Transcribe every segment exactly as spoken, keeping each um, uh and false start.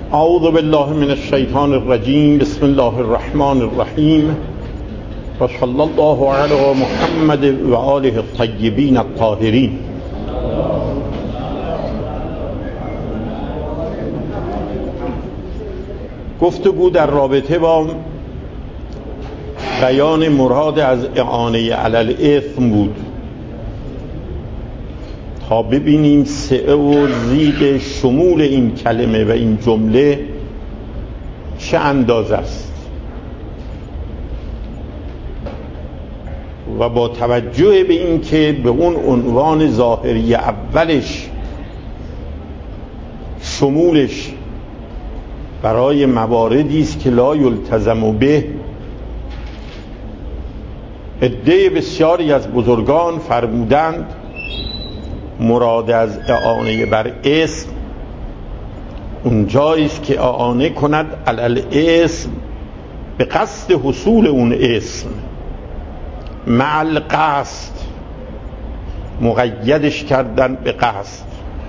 اعوذ بالله من الشیطان الرجیم. بسم الله الرحمن الرحیم و صلی الله علی محمد و آله الطیبین الطاهرین. گفتگو در رابطه با بیان مراد از اعانه علی الاثم بود تا ببینیم سعه و زیغ شمول این کلمه و این جمله چه اندازه است و با توجه به این که به اون عنوان ظاهری اولش شمولش برای مواردی است که لا یلتزم به، عده بسیاری از بزرگان فرمودند مراد از اعانه بر اسم اون جایی است که اعانه کند علی الاسم به قصد حصول اون اسم، مع القصد، مقیدش کردن به قصد.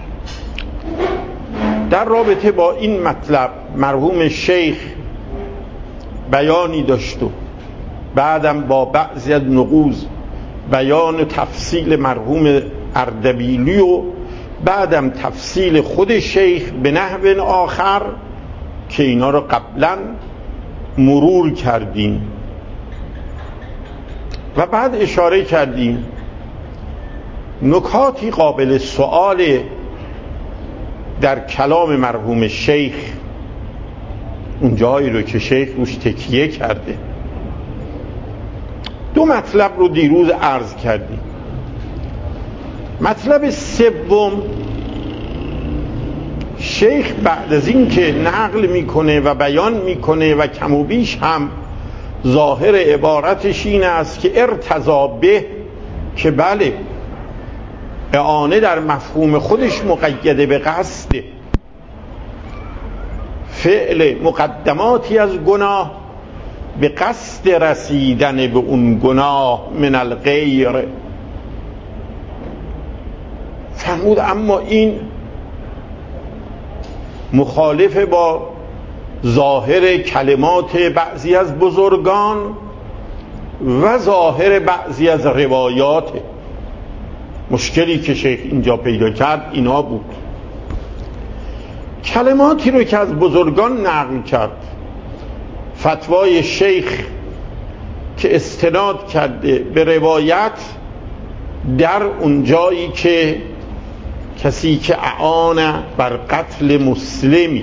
در رابطه با این مطلب مرحوم شیخ بیانی داشت و بعدم با بعضی از نقوض بیان و تفصیل مرحوم اردبیلی و بعدم تفصیل خود شیخ به نحو آخر که اینا رو قبلا مرور کردیم و بعد اشاره کردیم نکاتی قابل سؤال در کلام مرحوم شیخ، اون جایی رو که شیخ روش تکیه کرده. دو مطلب رو دیروز عرض کردیم. مطلب سوم، شیخ بعد از این که نقل میکنه و بیان میکنه و کم و بیش هم ظاهر عبارتش این است که ارتضا به، که بله اعانه در مفهوم خودش مقیده به قصد فعل مقدماتی از گناه به قصد رسیدن به اون گناه من الغیر. فرمود اما این مخالف با ظاهر کلمات بعضی از بزرگان و ظاهر بعضی از روایات. مشکلی که شیخ اینجا پیدا کرد اینا بود. کلماتی رو که از بزرگان نقل کرد، فتوای شیخ که استناد کرده به روایت در اون جایی که کسی که اعان بر قتل مسلمی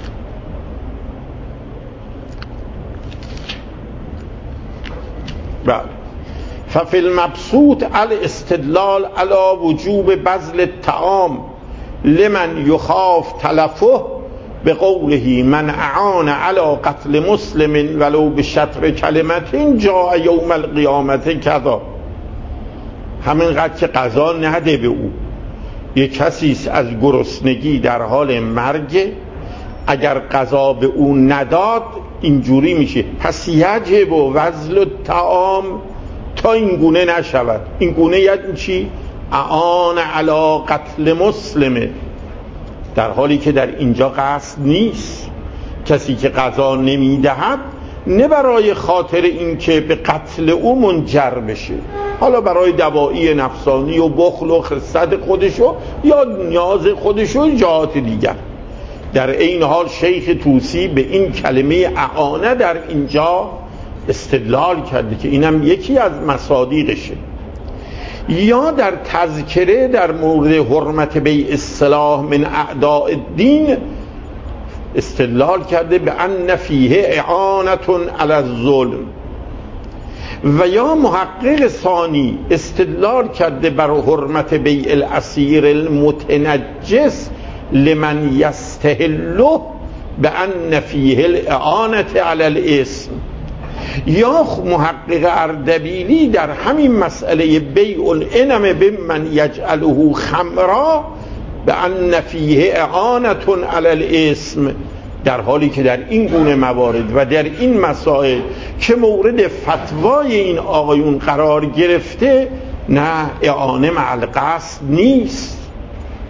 بله ففی المبسوط الاستدلال علی وجوب بذل الطعام لمن یخاف تلفه به قوله من اعان علی قتل مسلم ولو به شطر کلمت جاء یوم القیامت کذا. همینقدر که قضا نده به او، یک کسی از گرسنگی در حال مرگ، اگر قضا به او نداد اینجوری میشه. پس یجب و وزل الطعام تا این گونه نشود. این گونه یعنی چی؟ اعان علی قتل مسلمه، در حالی که در اینجا قصد نیست. کسی که قضا نمیدهد نه برای خاطر این که به قتل او منجر بشه، حالا برای دوایی نفسانی و بخل و خست خودشو یا نیاز خودشو جهات دیگر. در این حال شیخ طوسی به این کلمه اعانه در اینجا استدلال کرده که اینم یکی از مصادیقشه. یا در تذکره در مورد حرمت بیع السلاح من اعداء الدین استدلال کرده به ان فیه اعانة علی الظلم. و یا محقق ثانی استدلال کرده بر حرمت بیع الاسیر المتنجس لمن یستحله به ان فیه الاعانة علی الاسم. یا محقق اردبیلی در همین مسئله بیع الانم بمن یجعله خمرا به ان فیه اعانة علی الاسم، در حالی که در این گونه موارد و در این مسائل که مورد فتوای این آقایون قرار گرفته نه اعانه مع القصد نیست.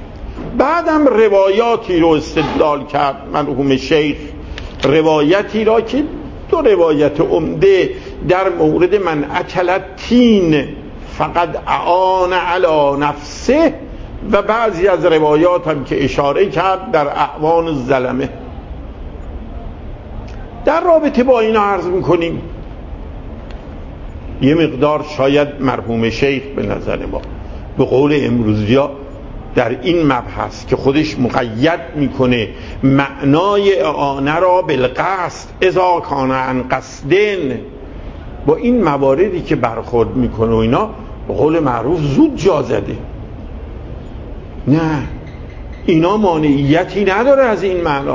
بعدم روایاتی رو استدلال کرد مرحوم شیخ، روایتی را که دو روایت عمده در مورد من اکل التین فقط اعان علی نفسه و بعضی از روایات هم که اشاره کرد در اعوان الظلمه. در رابطه با اینا عرض میکنیم یه مقدار شاید مرحوم شیخ به نظر ما به قول امروزیا در این مبحث که خودش مقید میکنه معنای اعانه را بالقصد اذا کان عن قصدن، با این مواردی که برخورد میکنه و اینا به قول معروف زود جا زده. نه، اینا مانعیتی نداره از این معنا.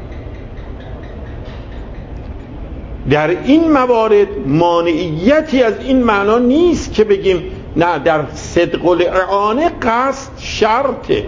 در این موارد مانعیتی از این معنا نیست که بگیم نه در صدق الاعانه قصد شرطه.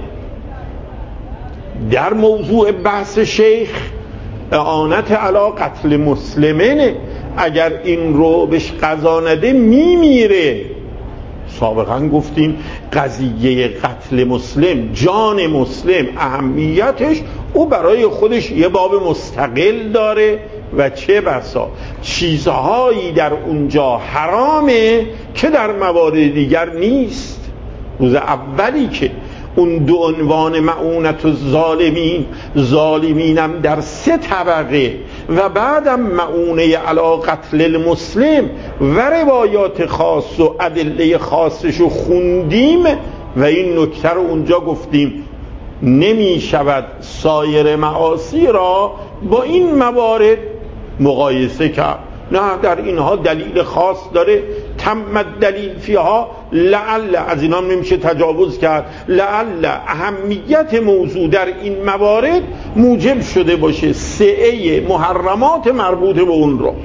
در موضوع بحث شیخ اعانت علی قتل مسلمینه، اگر این رو بهش قضا نده میمیره. سابقا گفتیم قضیه قتل مسلم، جان مسلم، اهمیتش او برای خودش یه باب مستقل داره و چه بسا چیزهایی در اونجا حرامه که در موارد دیگر نیست. روز اولی که اون دو عنوان معونت الظالمین، ظالمینم در سه طبقه و بعدم معونه علی قتل المسلم و روایات خاص و ادله خاصش رو خوندیم و این نکته رو اونجا گفتیم نمی شود سایر معاصی را با این موارد مقایسه کرد. نه، در اینها دلیل خاص داره، تم دلیل فیها، لعل از اینا نمیشه تجاوز کرد، لعل اهمیت موضوع در این موارد موجب شده باشه سعه محرمات مربوط به اون رو.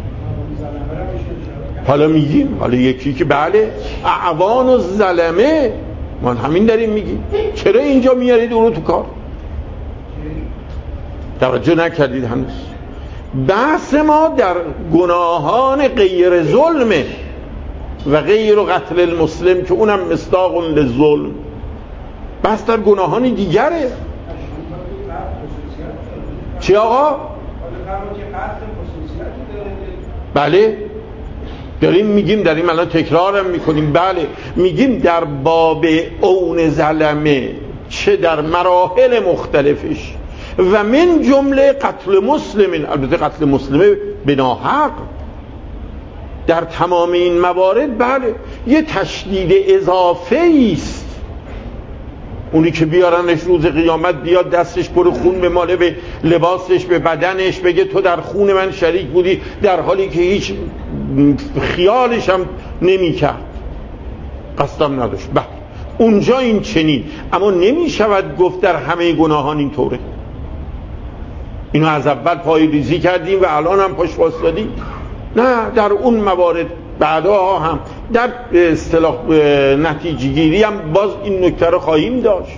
حالا میگیم حالا یکی که بله اعوان الظلمه، ما همین داریم میگیم، چرا اینجا میارید اون رو تو کار؟ توجه نکردید هنوز. بحث ما در گناهان غیر ظلمه و غیر قتل المسلم که اونم مصداق للظلم. بحث در گناهان دیگره. چی آقا؟ بله داریم میگیم، داریم الان تکرارم میکنیم، بله میگیم در باب اون ظلمه چه در مراحل مختلفش و من جمله قتل مسلمین، البته قتل مسلمه بناحق در تمام این موارد بله یه تشدید اضافه است. اونی که بیارنش روز قیامت بیاد دستش پر خون بماله به لباسش به بدنش بگه تو در خون من شریک بودی، در حالی که هیچ خیالش هم نمی کرد، قصدم نداشت. بله اونجا این چنین، اما نمی شود گفت در همه گناهان این طوره. اینو از اول پای ریزی کردیم و الان هم پاش واسطادیم. نه، در اون موارد بعدها هم در اصطلاح نتیجه گیری هم باز این نکته رو خواهیم داشت.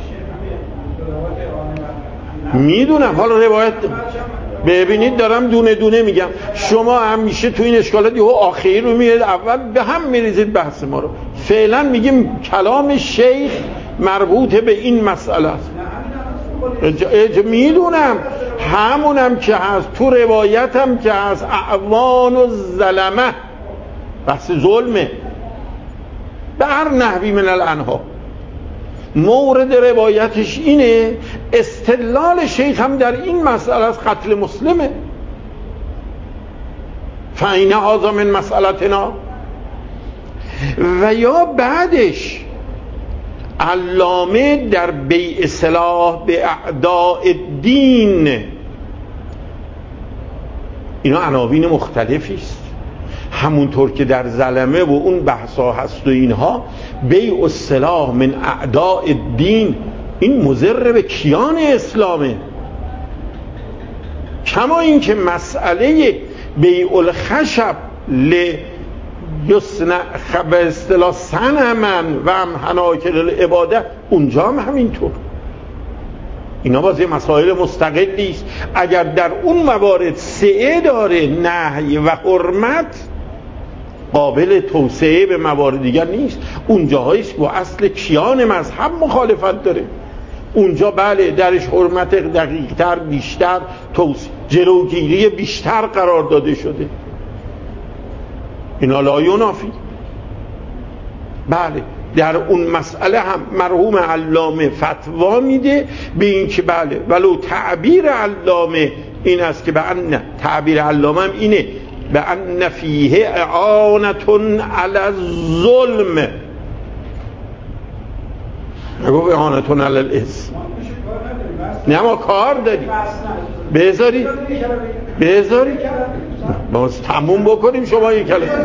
میدونم حالا روایت ببینید دارم دونه دونه میگم، شما همیشه تو این اشکالات یهو آخری رو میرید اول به هم میریزید بحث ما رو. فعلا میگیم کلام شیخ مربوط به این مسئله است. میدونم همونم که هست تو روایت هم که هست اعوان الظلمه بحث ظلمه به هر نحوی من الانها. مورد روایتش اینه، استدلال شیخ هم در این مسئله از قتل مسلمه. فاین هذا من مسئلتنا. و یا بعدش علامه در بیع سلاح به اعداء الدین، اینا عناوین مختلفی است. همونطور که در ظلمه و اون بحثا هست و اینها، بیع السلاح من اعداء الدین این مضر به کیان اسلامه. کما این که مسئله بیع الخشب ل یصنع به اصطلاح صنما و هم حناکل العباده اونجا هم همینطور. اینا باز یه مسائل مستقلی است. اگر در اون موارد سعه داره نهی و حرمت، قابل توسعه به موارد دیگر نیست. اونجاهاییست با اصل کیان مذهب مخالفت داره. اونجا بله درش حرمت دقیقتر بیشتر توصیه جلوگیری بیشتر قرار داده شده. اینا لا ینافی. بله در اون مسئله هم مرحوم علامه فتوا میده به این که بله ولو تعبیر علامه این است که به ان تعبیر علامه هم اینه به ان فیه اعانتون علی الظلم، نگو اعانتون علی الاسم. نه ما کار داریم بذاری بذاری ما تموم بکنیم شما یک کلمه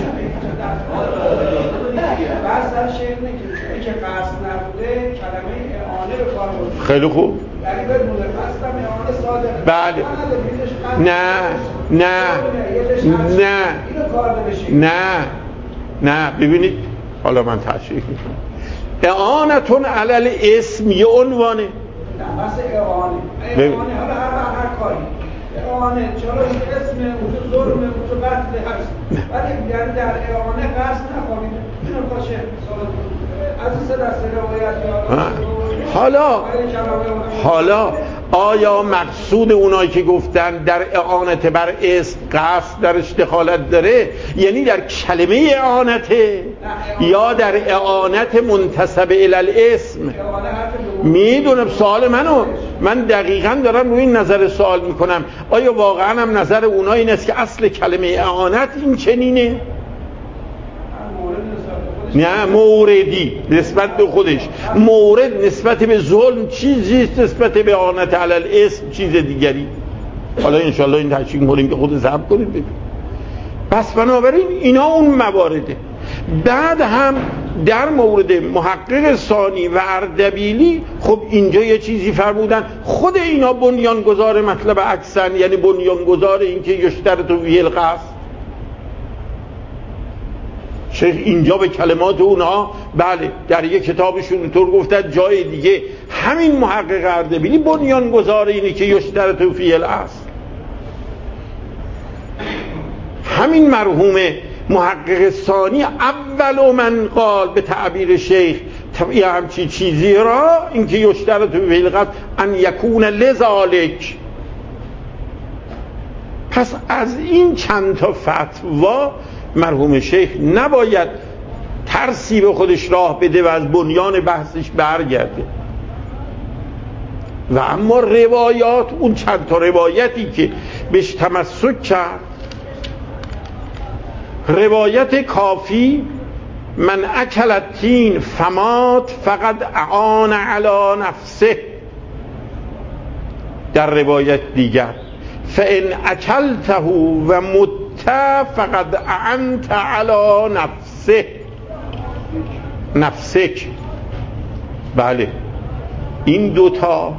بس در شیخ نگید که قصد نبوده کلمه اعانه به کار برده. خیلی خوب. یعنی به بوده قصدم اعانه صادره. بله. نه نه نه نه نه ببینید حالا من تشریح میکنم. اعانتون علل اسم یه عنوانه. نه بس اعانه اعانه حالا هر هر کاری اعانه چرا این اسم وجود ظلم وجود قتل هست ولی یعنی در اعانه قصد نکنید. اینو باشه از سه دسته روایت حالا حالا آیا مقصود اونایی که گفتن در اعانت بر اسم قصد درش دخالت داره یعنی در کلمه اعانته یا در اعانت منتسب الی الاسم؟ میدونم سوال منو من دقیقاً دارم روی این نظر سوال میکنم آیا واقعاً هم نظر اونا این است که اصل کلمه اعانت این چنینه؟ نه موردی نسبت به خودش، مورد نسبت به ظلم چیزیست، نسبت به اعانت علی الاسم چیز دیگری. حالا انشالله این تشریح کنیم که خود ضبط کنید ببین. پس بنابراین اینا اون موارده. بعد هم در مورد محقق ثانی و اردبیلی خب اینجا یه چیزی فرمودن خود اینا بنیانگذار مطلب عکسن، یعنی بنیانگذار این که یشترط فیه القصد. شیخ اینجا به کلمات اونها بله در یک کتابشون اینطور گفتن، جای دیگه همین محقق اردبیلی بنیانگذار اینه که یشترط فیه الاصل. همین مرحوم محقق ثانی اول من قال به تعبیر شیخ یه همچی چیزی را اینکه یشترط فیه القصد ان یکون لذالک. پس از این چند تا فتوا مرحوم شیخ نباید ترسی به خودش راه بده و از بنیان بحثش برگرده. و اما روایات، اون چند تا روایتی که بهش تمسک کرد، روایت کافی من اکل التین فمات فقد اعان علی نفسه، در روایت دیگر فان اکلته و مت فقد اعنت علی نفسه نفسک. بله این دوتا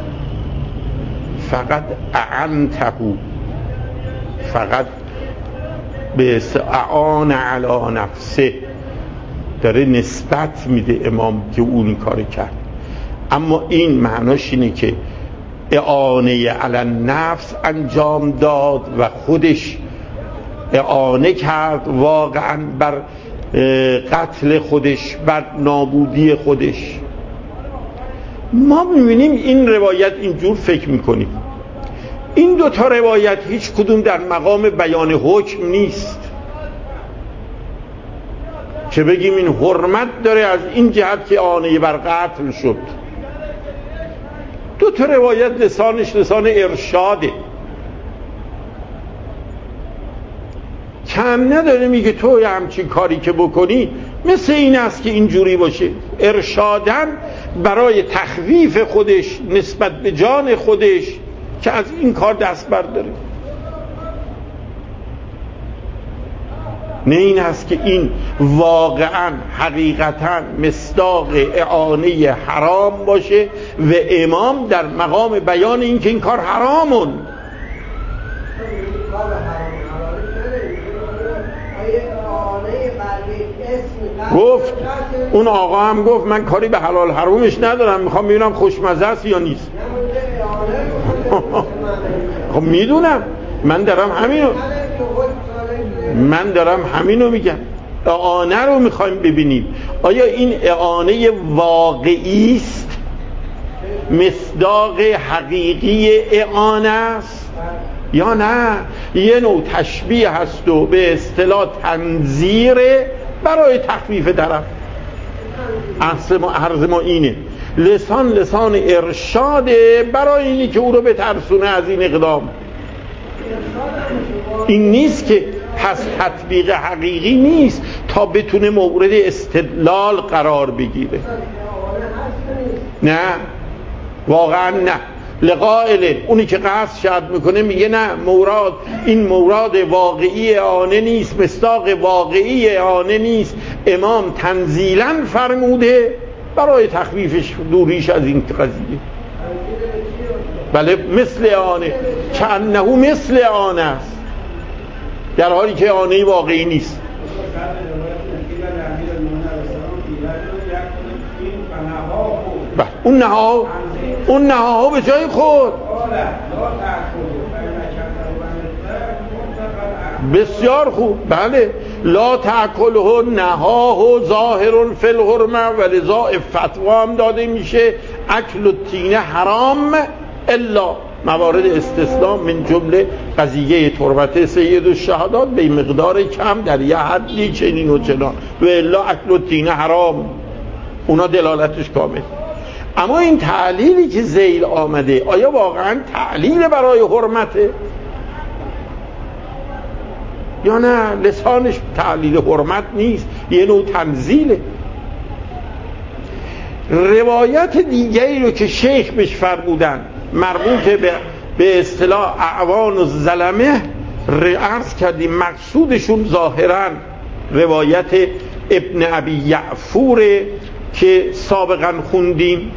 فقط اعنته فقط به اعان علی نفسه داره نسبت میده امام که اون کار کرد، اما این معناش اینه که اعانه علی النفس انجام داد و خودش اعانه کرد واقعا بر قتل خودش، بر نابودی خودش. ما میبینیم این روایت اینجور فکر میکنیم. این دو تا روایت هیچ کدوم در مقام بیان حکم نیست که بگیم این حرمت داره از این جهت که اعانه بر قتل شد. دو تا روایت لسانش لسان ارشاده، کم نداره میگه تو همچین کاری که بکنی مثل این است که اینجوری باشه، ارشادن برای تخفیف خودش نسبت به جان خودش که از این کار دست برداره. نه این است که این واقعا حقیقتا مصداق اعانه حرام باشه و امام در مقام بیان این که این کار حرامون. گفت اون آقا هم گفت من کاری به حلال حرامش ندارم، میخوام ببینم خوشمزه است یا نیست. خب میدونم، من دارم همینو من دارم همینو میگم. اعانه رو میخوایم ببینیم آیا این اعانه واقعی است مصداق حقیقی اعانه است یا نه یه نوع تشبیه هست و به اصطلاح تنظیر برای تخفیف طرف؟ اصل ما عرض ما اینه، لسان لسان ارشاده برای اینی که او رو بترسونه از این اقدام. این نیست که پس تطبیق حقیقی نیست تا بتونه مورد استدلال قرار بگیره. نه واقعا نه. لقائل اونی که قصد شرط میکنه میگه نه مراد این مراد واقعی اعانه نیست، مصداق واقعی اعانه نیست، امام تنزیلا فرموده برای تخفیفش دوریش از این قضیه. بله مثل اعانه، کأنه مثل اعانه است، در حالی که اعانه واقعی نیست. اون نها اون نها به جای خود بسیار خوب. بله لا تأکله نهاه ظاهر فی الحرمه و لذا فتوا هم داده میشه اکل التین حرام الا موارد استثناء من جمله قضیه تربت سید الشهادات به مقدار کم در یه حدی چنین و چنان و الا اکل التین حرام، اونا دلالتش کامل. اما این تعلیلی که ذیل آمده آیا واقعا تعلیل برای حرمته یا نه لسانش تعلیل حرمت نیست، یه نوع تنزیله. روایت دیگری رو که شیخ بهش فرمودن مربوط به به اصطلاح اعوان الظلمه عرض کردیم، مقصودشون ظاهرا روایت ابن ابی یعفوره که سابقا خوندیم.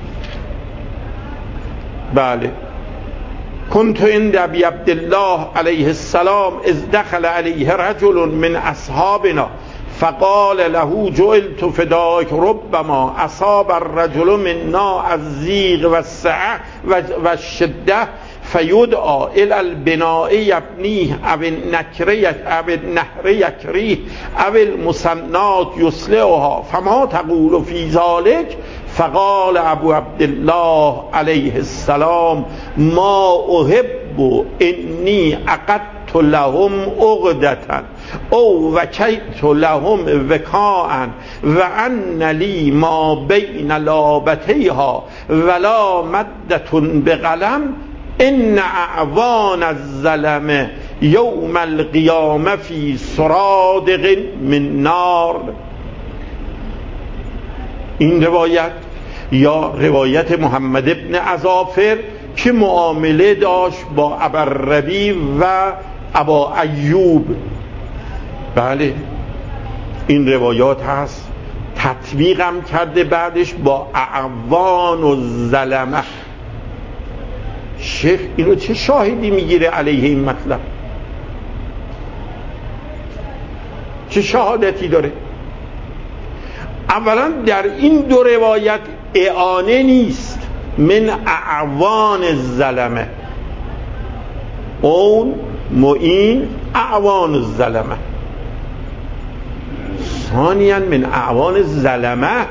بله کنت عند ابی عبدالله علیه السلام اذ دخل علیه رجل من اصحابنا فقال له جعلت فداک ربما اصاب الرجل منا الزیغ و السعه و الشده فیدعا الى البناء یبنیه او النهر یکریه او المسنات یصلحها فما تقول فی ذلک؟ فقال ابو عبدالله علیه السلام ما احب انی عقدت لهم عقدة او وکیت لهم وکاء و ان لی ما بین لابتیها ولا مدة بقلم ان اعوان الظلم یوم القیامه فی سرادق من نار. این روایت یا روایت محمد ابن عزافر که معامله داشت با ابرربی و ابا ایوب. بله این روایات هست، تطبیقم کرده بعدش با اعوان الظلمه. شیخ اینو چه شاهدی میگیره علیه این مطلب؟ چه شهادتی داره؟ اولا در این دو روایت اعانه نیست، من اعوان الظلمه، اون معین اعوان الظلمه. ثانیا من اعوان الظلمه،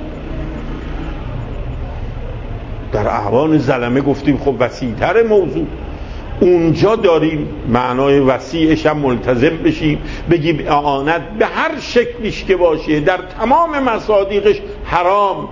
در اعوان الظلمه گفتیم خب وسیع‌تر موضوع، اونجا داریم معنای وسیعش هم ملتزم بشیم، بگیم اعانت به هر شکلیش که باشه در تمام مصادیقش حرام.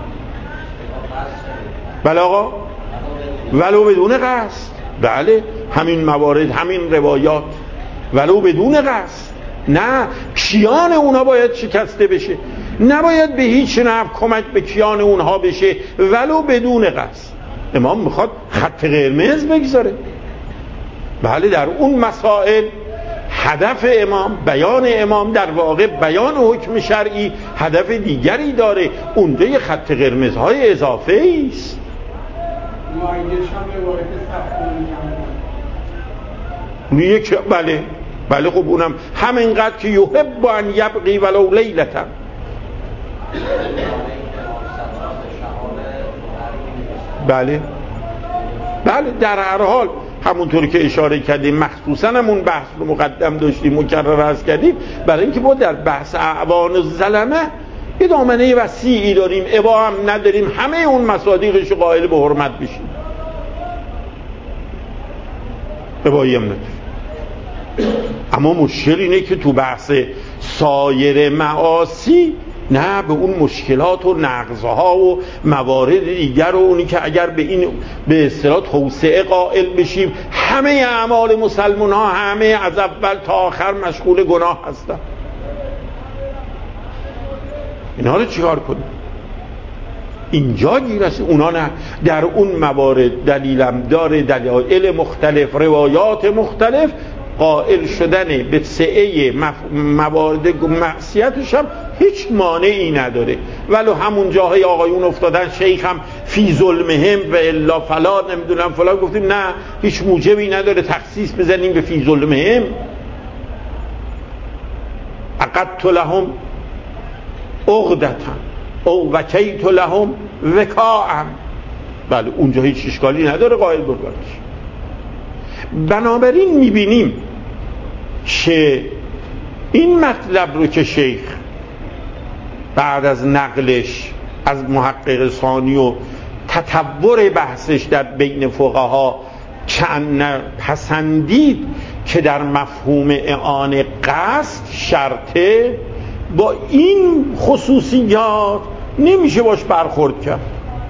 بله آقا ولو بدون قصد. بله همین موارد همین روایات ولو بدون قصد، نه کیان اونا باید شکسته بشه، نباید به هیچ نحو کمک به کیان اونها بشه ولو بدون قصد. امام میخواد خط قرمز بگذاره. بله در اون مسائل هدف امام، بیان امام در واقع بیان حکم شرعی هدف دیگری داره، اونجا یه خط قرمزهای اضافه ایست. یک بله بله خب اونم همینقدر که یحب ان یبقی ولو لیلتا. بله بله در هر حال همونطوری که اشاره کردیم مخصوصا همون بحث رو مقدم داشتیم مکرر عرض کردیم، برای اینکه ما در بحث اعوان الظلمه یه دامنه وسیعی داریم، ابا هم نداریم، همه اون مصادیقش قائل به حرمت بشیم، ابایی هم نداریم. اما مشکل اینه که تو بحث سایر معاصی نه، به اون مشکلات و نقضها و موارد دیگر و اونی که اگر به این به اصطلاح توسعه قائل بشیم همه اعمال مسلمان ها همه از اول تا آخر مشغول گناه هستن، اینا رو چیکار کنیم؟ اینجا گیر است. اونا نه، در اون موارد دلیلم داره، دلایل مختلف، روایات مختلف، قائل شدن به سعه موارد معصیتش هم هیچ مانعی نداره. ولو همون جاهای آقایون افتادن شیخ هم فی ظلمهم و الا فلا نمیدونم فلا، گفتیم نه، هیچ موجبی نداره تخصیص بزنیم به فی ظلمهم. عقدت لهم عقدة او وکیت لهم وکاء، بله اونجا هیچ اشکالی نداره قائل بگردش. بنابراین میبینیم که این مطلب رو که شیخ بعد از نقلش از محقق ثانی و تطور بحثش در بین فقها چند پسندید که در مفهوم اعانه قصد شرطه، با این خصوصیات نمیشه باش برخورد کرد.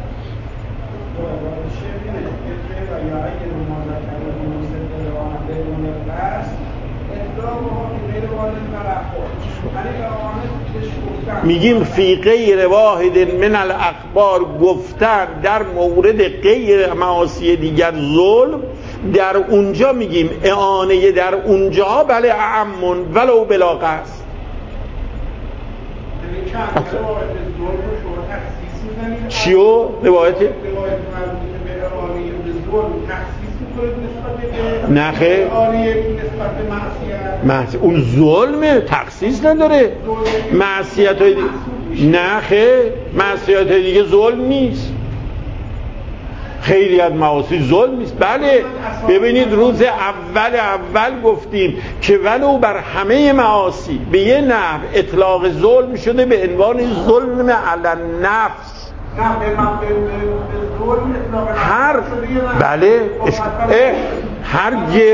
میگیم فی غیر واحد من الاخبار، گفتن در مورد غیر معاصی دیگر ظلم، در اونجا میگیم اعانه در اونجا بله اعمون ولو بلا قصد. چیو؟ روایت نه خیر، اون ظلمه، تخصیص نداره. معصیت های دیگه نه خیر، معصیت های دیگه ظلم نیست، خیلی از معاصی ظلم نیست. بله ببینید روز اول اول گفتیم که ولو بر همه معاصی به یه نحو اطلاق ظلم شده به عنوان ظلم علی النفس. هر بله هر گر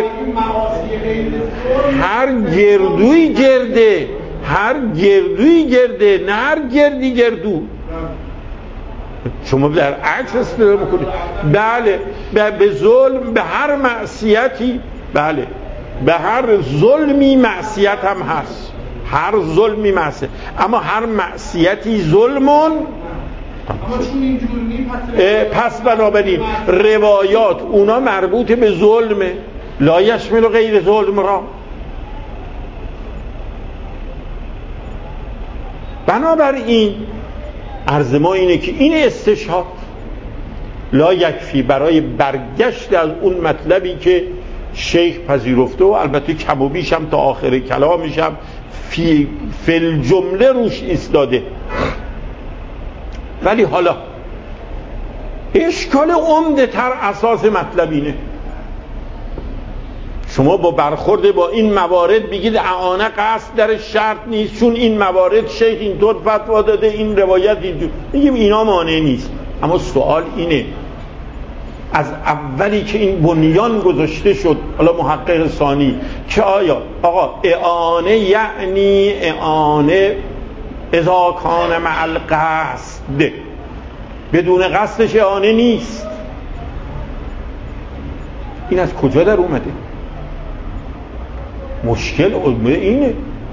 هر گردوی گرده، هر گردوی گرده، نه هر گردی گردو. شما در عکس استفاده میکنید. بله به ظلم، به هر معصیتی، بله به هر ظلمی معصیت هم هست، هر ظلمی معصیت، اما هر معصیتی ظلمون. اما چون اینجور نیم پس بنابراین روایات اونا مربوط به ظلمه، لا یشمل غیر ظلم را. بنابراین عرض ما اینه که این استشهاد لا یکفی برای برگشت از اون مطلبی که شیخ پذیرفته و البته کم و بیش هم تا آخر کلامش هم فی فل جمله روش ایستاده. ولی حالا اشکال عمده تر اساس مطلب اینه، شما با برخورد با این موارد بگید اعانه قصد در شرط نیست، چون این موارد شیخ اینطور فتوا داده، این روایت اینجور، میگیم اینا مانع نیست. اما سوال اینه از اولی که این بنیان گذاشته شد، حالا محقق ثانی، که آیا آقا اعانه یعنی اعانه اذا کان مع القصد، بدون قصدش اعانه نیست، این از کجا در اومده؟ مشکل علمه اینه.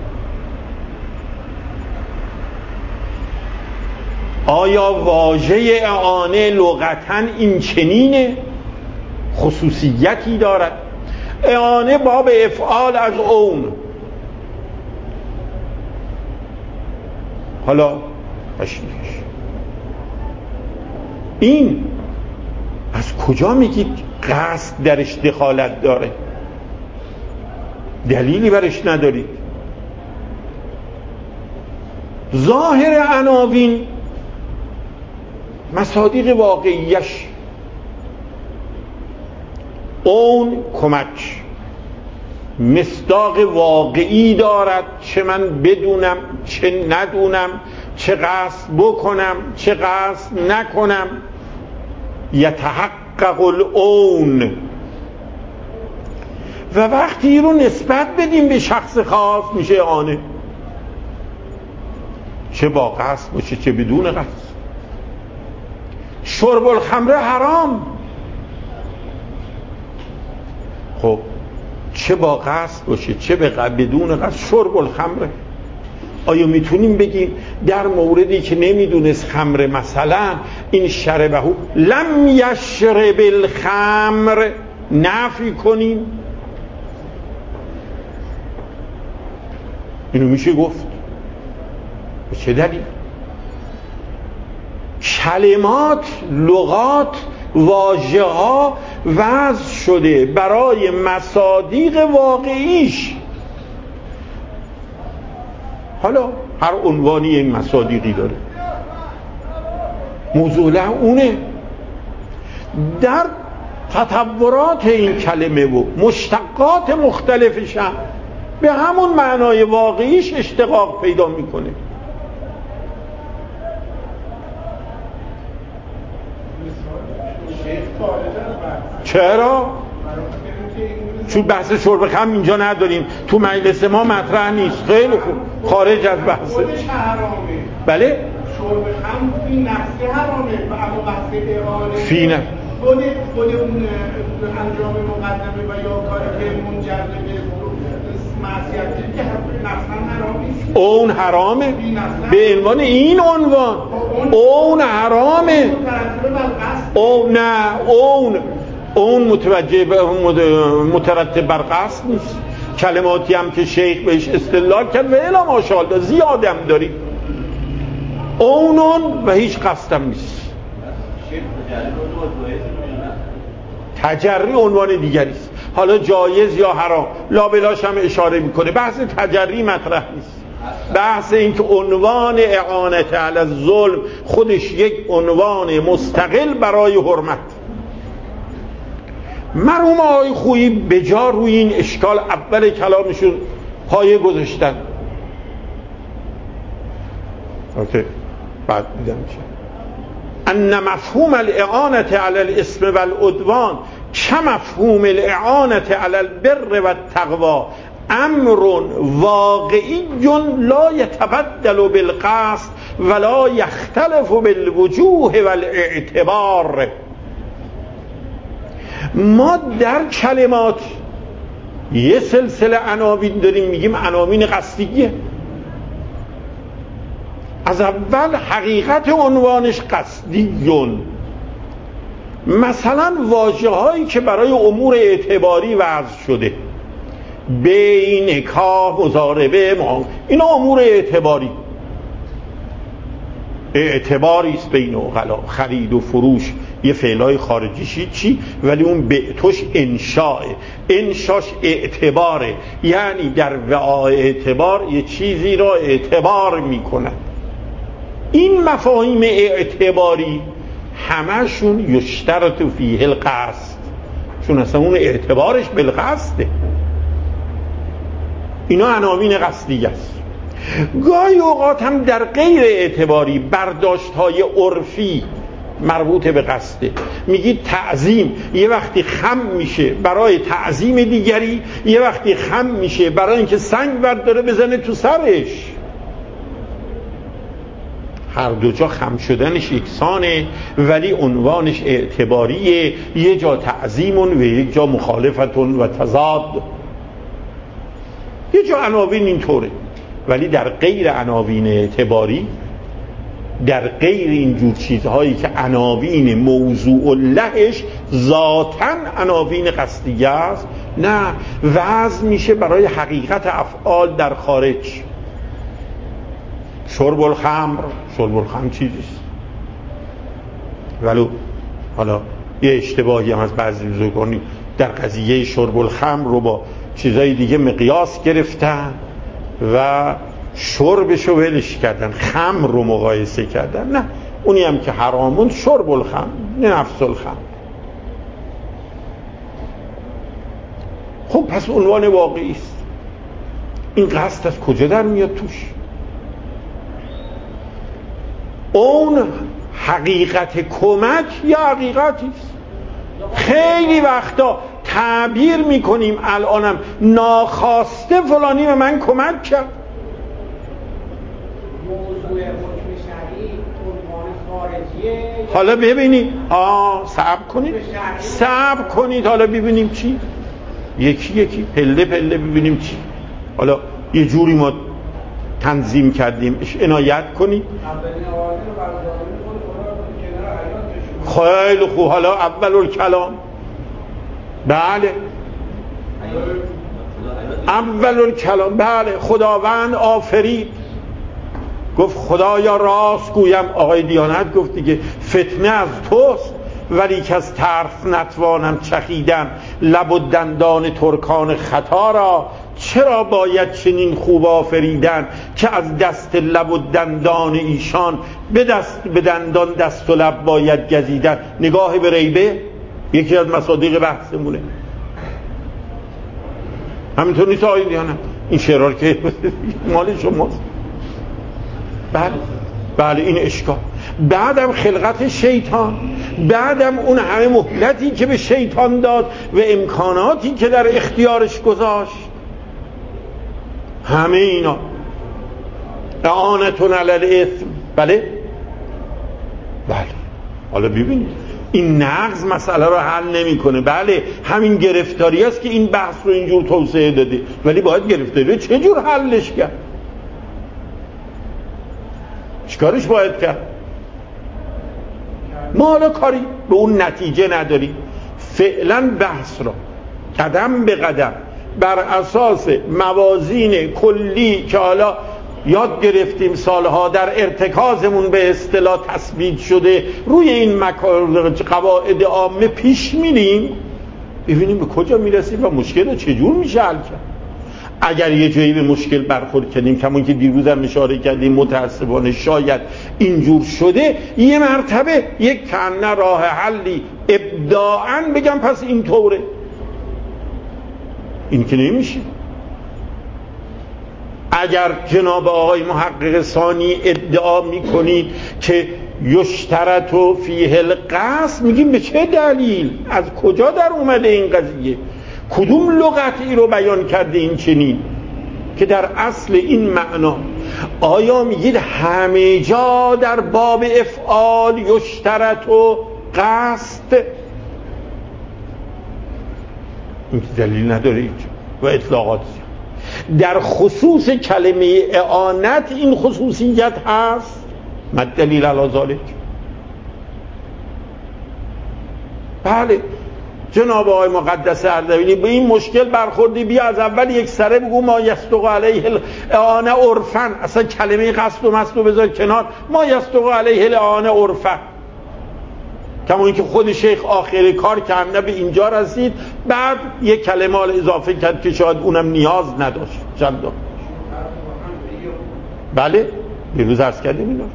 آیا واژه اعانه لغتاً این چنینه؟ خصوصیتی دارد؟ اعانه باب افعال از اون. حالا بشنیش این از کجا میگید قصد درش دخالت داره؟ دلیلی برش ندارید. ظاهر عناوین مصادیق واقعیش اون کمک مصداق واقعی دارد، چه من بدونم چه ندونم، چه قصد بکنم چه قصد نکنم. یتحقق الاون. و وقتی رو نسبت بدیم به شخص خاص میشه اعانه، چه با قصد باشه چه بدون قصد. شرب الخمر حرام، خب چه با قصد باشه چه بدون قصد شرب الخمر. آیا میتونیم بگیم در موردی که نمیدونست خمر مثلا این شربهو لم یشرب الخمر نفی کنیم؟ اینو میشه گفت. به چه دلیل؟ کلمات، لغات، واژه ها وضع شده برای مصادیق واقعیش. حالا هر عنوانی این مصادیقی داره، موضوع اونه. در تطورات این کلمه و مشتقات مختلفش هم به همون معنای واقعیش اشتقاق پیدا میکنه. چرا؟ چون بحث شرب خمر اینجا نداریم، تو مجلس ما مطرح نیست. خیلی خوب، خارج از بحث. خودش حرامه. بله؟ شرب خمر فی نفسه حرامه و اما بحث اعانه فی نفسه خود خود اون انجام مقدمه و یا کاری که منجر به معصیتی که نفساً حرام نیست. اون حرامه به عنوان این عنوان. اون حرامه. او نه اون اون متوجه مترتب بر قصد نیست. کلماتی هم که شیخ بهش استدلال کرد و الا ماشاءالله زیادم داری اونون و هیچ قصدم نیست. تجری عنوان دیگری است. حالا جایز یا حرام لابلاش هم اشاره میکنه. بحث تجری مطرح نیست. بحث این که عنوان اعانت علی الظلم خودش یک عنوان مستقل برای حرمت. مرحوم آقای خویی به جا روی این اشکال اول کلامشون پایه گذاشتن. اوکی بعد دیدم چه ان مفهوم الاعانت علی الاسم والعدوان كمفهوم الاعانت علی البر والتقوی امر واقعی لا یتبدل بالقصد ولا یختلف بالوجوه والاعتبار. ما در کلمات یه سلسله عناوین داریم میگیم عناوین قصدیه. از اول حقیقت عنوانش قصدیون. مثلا واژه هایی که برای امور اعتباری وضع شده، بی، نکاح، مضاربه، ما اینا امور اعتباری اعتباری است بین عقلا. خرید و فروش یه فعلای خارجیشی چی، ولی اون بعتش انشاء انشاش اعتباره، یعنی در وعای اعتبار یه چیزی را اعتبار میکنن. این مفاهیم اعتباری همشون یشترط فیه القصد، چون اصلا اون اعتبارش بالقصده. اینا عناوین قصدی است. گاهی اوقات هم در غیر اعتباری برداشت های عرفی مربوط به قصده. میگی تعظیم یه وقتی خم میشه برای تعظیم دیگری، یه وقتی خم میشه برای اینکه سنگ برداره بزنه تو سرش. هر دو جا خم شدنش یکسانه ولی عنوانش اعتباریه. یه جا تعظیمون و یک جا مخالفتون و تضاد. یه جا عناوین اینطوره، ولی در غیر عناوین اعتباری، در غیر اینجور چیزهایی که عناوین موضوع لهش ذاتاً عناوین قصدیه است، نه، وضع میشه برای حقیقت افعال در خارج. شرب الخمر، شرب الخمر چیزیست، ولو حالا یه اشتباهی هم از بعضی بزرگانی در قضیه شرب الخمر رو با چیزای دیگه مقیاس گرفتن و شربشو ولش کردن، خمر رو مقایسه کردن. نه، اونی هم که حرامون شرب الخمر، نه نفس الخمر. خب پس عنوان واقعی است. این قصد از کجا در میاد توش؟ اون حقیقت کمک یا حقیقتی است. خیلی وقتا تعبیر میکنیم الانم ناخواسته فلانی به من کمک کرد. موضوع حکم شرعی عنوان خارجیه. حالا ببینید آه صبر کنید صبر کنید حالا ببینیم چی، یکی یکی پله پله ببینیم چی. حالا یه جوری ما تنظیم کردیم عنایت کنید. خیلی خوب. حالا اول الکلام، بله اول الکلام، بله خداوند آفرید گفت خدایا راست گویم. آقای دیانت گفت دیگه فتنه از توست ولی که از ترس نتوانم چخیدن لب و دندان ترکان خطا را. چرا باید چنین خوب آفریدن که از دست لب و دندان ایشان به دست به دندان دست و لب باید گزیدن. نگاه به ریبه یکی از مصادیق بحثمونه. همینطور نیست آقای دیانت؟ این شعرها که مال شماست. بله بله این اشکال. بعدم خلقت شیطان، بعدم اون همه مهلتی که به شیطان داد و امکاناتی که در اختیارش گذاشت، همه اینا اعانتون علی الاثم. بله بله حالا ببینید این نقض مسئله رو حل نمیکنه. بله همین گرفتاری است که این بحث رو اینجور توسعه داده، ولی باید گرفتاری رو چجور حلش کرد؟ چیکارش باید کرد؟ ما حالا کاری به اون نتیجه نداریم. فعلا بحث را قدم به قدم بر اساس موازین کلی که حالا یاد گرفتیم سالها در ارتکازمون به اصطلاح تثبیت شده روی این قواعد عامه پیش میریم، ببینیم به کجا میرسیم و مشکل رو چجور میشه حل کرد. اگر یه جایی به مشکل برخورد کردیم کمون که دیروز هم اشاره کردیم متاسفانه شاید اینجور شده، یه مرتبه یک کنه راه حلی ابداعاً بگم پس اینطوره. این که نمیشه. اگر جناب آقای محقق ثانی ادعا میکنید که یشترط و فیه القصد، میگیم به چه دلیل؟ از کجا در اومده این قضیه؟ کدوم لغتی رو بیان کرده این چنین که در اصل این معنا؟ آیا میگید همه جا در باب افعال یشترط و قصد؟ این دلیل نداره اینجا و اطلاقات در خصوص کلمه اعانت این خصوصیت هست. ما دلیل علی ذلک؟ بله جناب آقای مقدس اردبیلی به این مشکل برخوردی، بیا از اول یک سره بگو ما یصدق علیه الاعانه عرفا. اصلا کلمه قصد و مصد رو بذار کنار، ما یصدق علیه الاعانه عرفا. کما اینکه خود شیخ آخر کار که هم به اینجا رسید، بعد یک کلمه اضافه کرد که شاید اونم نیاز نداشت. چند دار بله دیروز عرض کردیم اینا.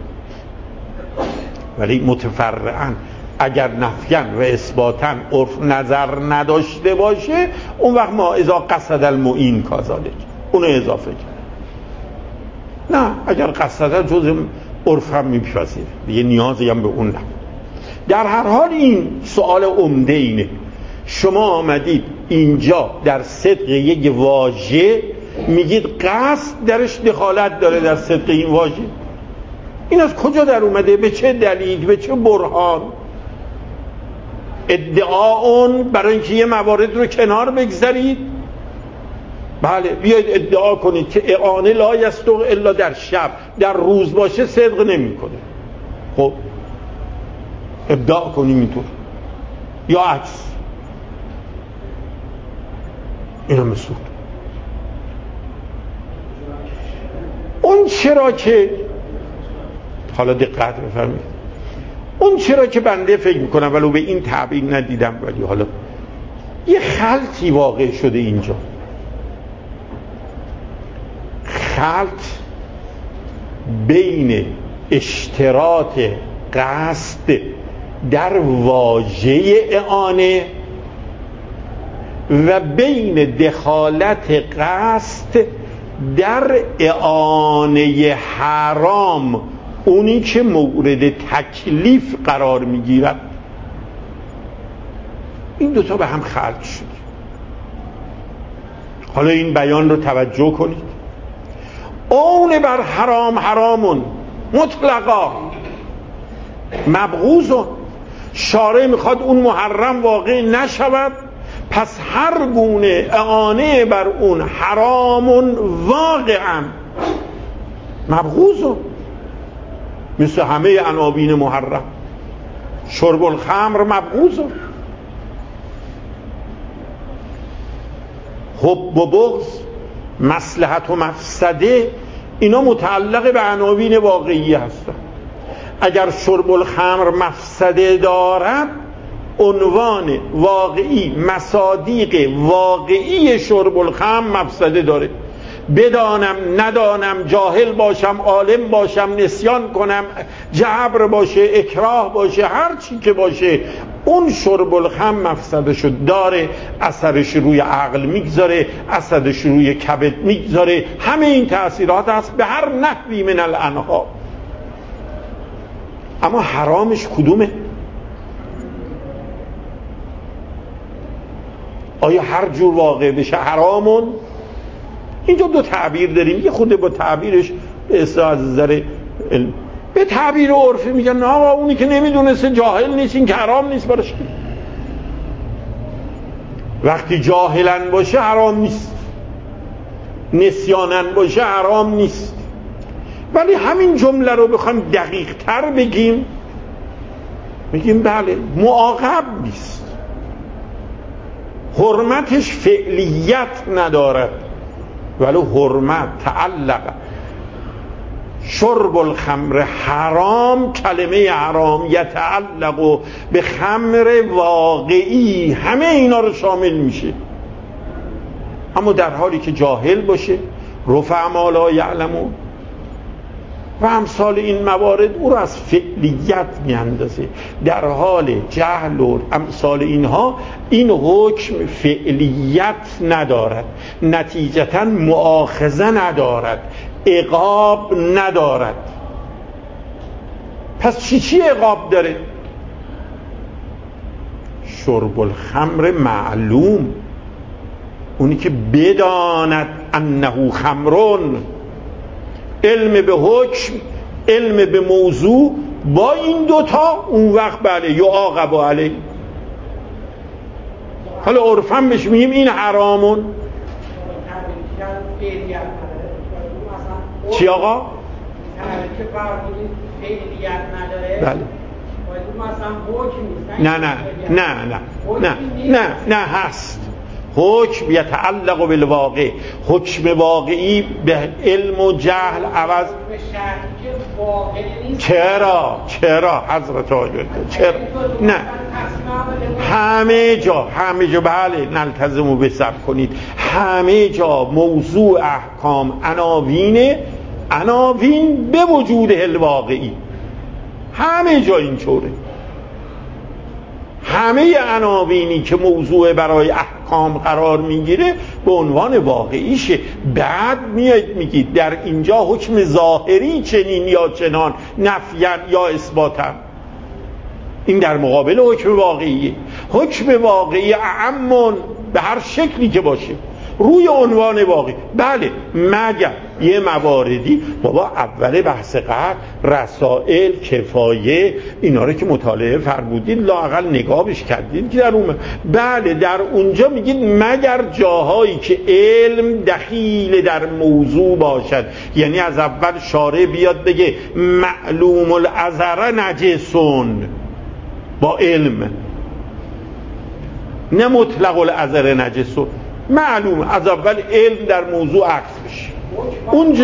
ولی متفرعاً اگر نفیاً و اثباتاً عرف نظر نداشته باشه، اون وقت ما اذا قصد المعین کذالک اونو اضافه کرد. نه اگر قصد جز عرف هم میپذیره، دیگه نیازی هم به اون نه. در هر حال این سوال عمده اینه، شما آمدید اینجا در صدق یک واژه میگید قصد درش دخالت داره در صدق این واژه. این از کجا در اومده؟ به چه دلیل؟ به چه برهان؟ ادعا اون برای اینکه یه موارد رو کنار بگذارید. بله بیاید ادعا کنید که اعانه لا یصدق الا در شب، در روز باشه صدق نمی کنه. خب ابداع کنیم اینطور یا عکس. این هم مسعود اون چرا که حالا دقت بفرمایید، اون چرا که بنده فکر میکنم ولو به این تعبیر ندیدم، ولی حالا یه خلطی واقع شده اینجا، خلط بین اشتراط قصد در واژه اعانه و بین دخالت قصد در اعانه حرام اونی که مورد تکلیف قرار میگیرد. این دوتا به هم خلط شد. حالا این بیان رو توجه کنید. اون بر حرام حرامون مطلقا مبغوضون، شارع میخواد اون محرم واقع نشود، پس هر گونه اعانه بر اون حرامون واقعا مبغوضون، مثل همه عناوین محرم. شرب الخمر مبغوضون، حب و بغض، مصلحت و مفسده، اینا متعلق به عناوین واقعی هستن. اگر شرب الخمر مفسده دارد، عنوان واقعی مصادیق واقعی شرب الخمر مفسده داره. بدانم ندانم، جاهل باشم عالم باشم، نسیان کنم، جبر باشه، اکراه باشه، هر چی که باشه، اون شرب الخمر مفسده شد داره، اثرش روی عقل میگذاره، اثرش روی کبد میگذاره، همه این تأثیرات هست به هر نحوی من الانها. اما حرامش کدومه؟ آیا هر جور واقع بشه حرامون؟ اینجا دو تعبیر داریم، یه خود با تعبیرش به اصطلاح از نظر علم، به تعبیر عرفی میگن نه آقا اونی که نمیدونسته جاهل نیست، این که حرام نیست براش. وقتی جاهلن باشه حرام نیست، نسیانن باشه حرام نیست. ولی همین جمله رو بخوایم دقیق تر بگیم، میگیم بله معاقب نیست، حرمتش فعلیت ندارد، ولی حرمت تعلق شرب الخمر حرام، کلمه حرام یتعلق به خمر واقعی، همه اینا رو شامل میشه. اما در حالی که جاهل باشه، رفع ما لا یعلمون و امثال این موارد، او رو از فعلیت میاندازه. در حال جهل و امثال اینها این حکم فعلیت ندارد، نتیجتا مؤاخذه ندارد، عقاب ندارد. پس چی چی عقاب داره؟ شرب الخمر معلوم، اونی که بداند انه خمرون، علم به حکم، علم به موضوع، با این دوتا اون وقت بله یعاقب علیه. حالا عرفاً بهش میگیم این حرامون. چی آقا؟ بله. نه نه نه نه نه نه نه هست. حکم یتعلق بالواقع، حکم واقعی به علم و جهل عوض. چرا چرا حضرت آقای چرا نه همه جا همه جا بله نلتزمو بسر کنید، همه جا موضوع احکام عناوین عناوین به وجود الواقعی، همه جا اینطوره. همه عناوینی که موضوع برای احکام قرار میگیره به عنوان واقعیشه. بعد میاد میگید در اینجا حکم ظاهری چنین یا چنان، نفیاً یا اثباتاً، این در مقابل حکم واقعیه. حکم واقعی اعمون به هر شکلی که باشه روی عنوان واقعی. بله مگر یه مواردی بابا اول بحث قبل رسائل کفایه اینا رو که مطالعه فرمودید لااقل نگاهش کردید که در اون بله در اونجا میگید مگر جاهایی که علم دخیل در موضوع باشد، یعنی از اول شارع بیاد بگه معلوم العذر نجسون با علم، نه مطلق العذر نجسون، معلوم از اول علم در موضوع عکس بشه. اونجا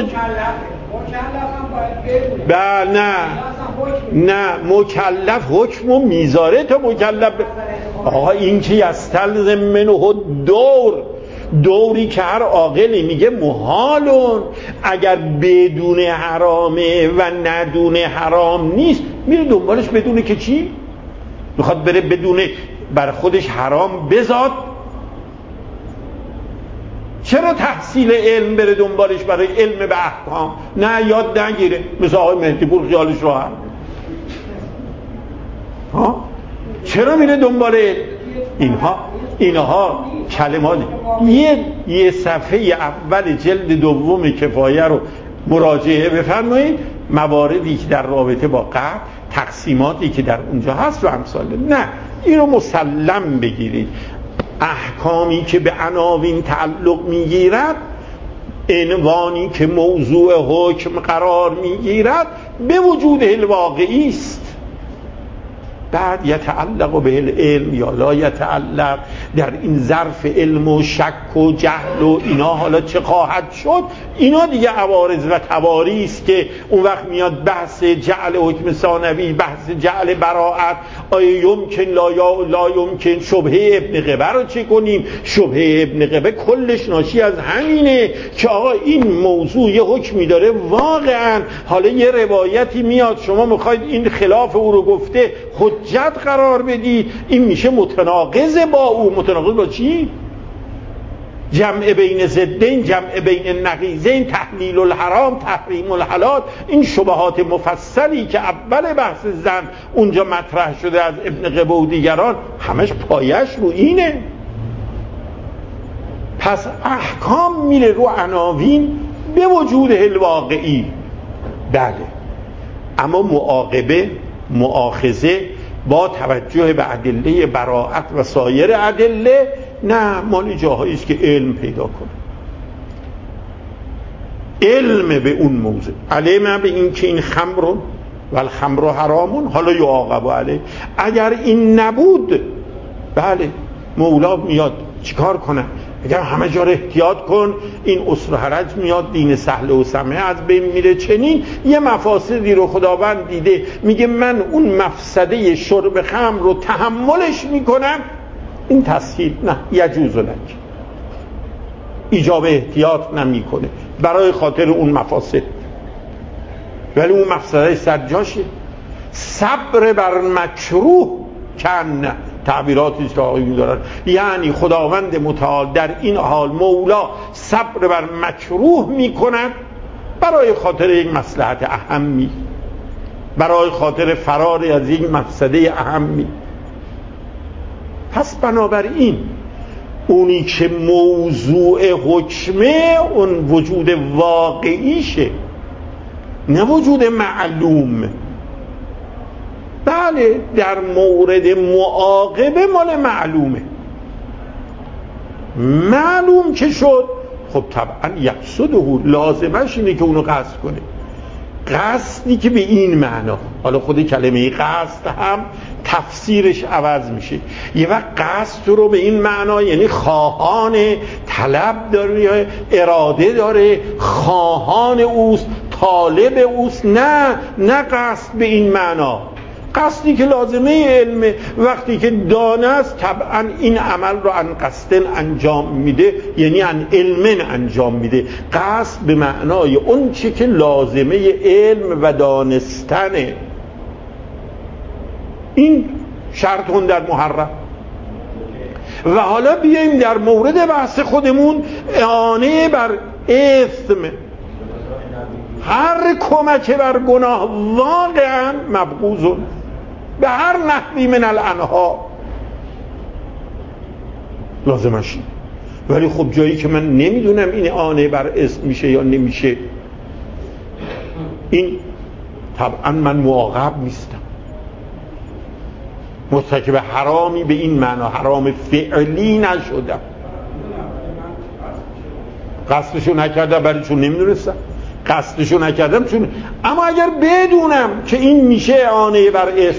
بله نه نه مکلف حکم و میذاره تا مکلف. آقا این که یستلزم منه دور، دوری که هر عاقلی میگه محالون، اگر بدون حرامه و ندون حرام نیست میره دنبالش بدونه که چی؟ میخواد بره بدونه بر خودش حرام بذات. چرا تحصیل علم بره دنبالش برای علم به احکام؟ نه یاد نگیره، مثل آقای مهدی پور خیالش راحت. ها چرا میره دنبال علم؟ اینها اینها کلمات. یه یه صفحه اول جلد دوم کفایه رو مراجعه بفرمایید، مواردی که در رابطه با قبل، تقسیماتی که در اونجا هست و امثال. نه اینو مسلم بگیرید. احکامی که به عناوین تعلق میگیرد، عنوانی که موضوع حکم قرار میگیرد، به وجود الواقعی است. بعد یتعلق به العلم یا لا یتعلق، در این ظرف علم و شک و جهل و اینا حالا چه خواهد شد، اینا دیگه عوارض و تواری است که اون وقت میاد بحث جعل حکم ثانوی، بحث جعل براءت، آیا یمکن لا یا لا یمکن، شبهه ابن قبه رو چه کنیم؟ شبهه ابن قبه کلش ناشی از همینه که آقا این موضوع یه حکمی داره واقعا، حالا یه روایتی میاد شما میخواید این خلاف او رو گفته حجت قرار بدید، این میشه متناقض با او. متناقض با چی؟ جمع بین ضدین، جمع بین نقیضین، تحلیل الحرام، تحریم الحلال. این شبهات مفصلی که اول بحث زن اونجا مطرح شده از ابن قبه و دیگران، همش پایش رو اینه. پس احکام میره رو عناوین به وجود الواقعی، بله، اما معاقبه، مؤاخذه با توجه به ادله براءت و سایر ادله، نه، مال جاهایی است که علم پیدا کنه، علم به اون موضوع، علم به این که این خمر و الخمر حرامون، حالا یعاقب علیه. اگر این نبود، بله، مولا میاد چیکار کنه؟ اگر همه جا احتیاط کن، این اسر و حرج میاد، دین سهل و سمه از بین میره. چنین یه مفاسدی رو خداوند دیده، میگه من اون مفسده شرب خمر رو تحملش میکنم، این تسهیل نه، یجوز لک، ایجاب احتیاط نمیکنه برای خاطر اون مفاسد، ولی اون مفسده سرجاشه. صبر بر مکروه کن، تعبیراتی که آقایون دارن، یعنی خداوند متعال در این حال مولا صبر بر مکروه میکند برای خاطر یک مصلحت اهمی، برای خاطر فرار از یک مفسده اهمی. پس بنابراین اونی که موضوع حکمه، اون وجود واقعیشه، نه وجود معلوم. بله، در مورد معاقبه مال معلومه، معلوم که شد، خب طبعا یقصده، لازمش اینه که اونو قصد کنه. قصدی که به این معنا، حالا خود کلمه قصد هم تفسیرش عوض میشه. یه وقت قصد رو به این معنا یعنی خواهان، طلب داره، اراده داره، خواهان اوست، طالب اوست. نه نه قصد به این معنا، قصدی که لازمه علمه. وقتی که دانه است طبعا این عمل رو ان قصدن انجام میده، یعنی ان علمن انجام میده. قصد به معنای اون چی که لازمه علم و دانستنه. این شرطون در محرم. و حالا بیاییم در مورد بحث خودمون، اعانه بر اثم، هر کمک بر گناه واقعا مبغوض به هر نحوی من الانها، لازمش. ولی خب جایی که من نمیدونم این اعانه بر اسم میشه یا نمیشه، این طبعا من معاقب نیستم. مرتکب حرامی به این معنا، حرام فعلی نشدم، قصدشو نکردم برای چون نمیدونستم، قصدشو نکردم چون. اما اگر بدونم که این میشه اعانه بر اسم،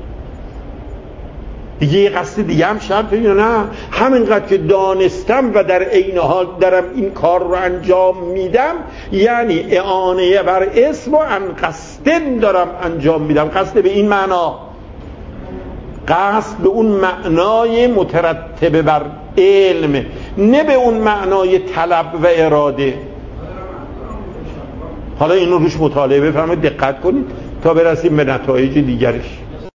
دیگه یه قصد دیگه هم شرطه یا نه؟ همینقدر که دانستم و در عین حال دارم این کار رو انجام میدم، یعنی اعانه بر اسم و ان قصدن دارم انجام میدم. قصد به این معنا، قصد به اون معنای مترتب بر علم، نه به اون معنای طلب و اراده. حالا اینو روش مطالعه بفرمایید، دقت کنید تا برسیم به نتایج دیگرش.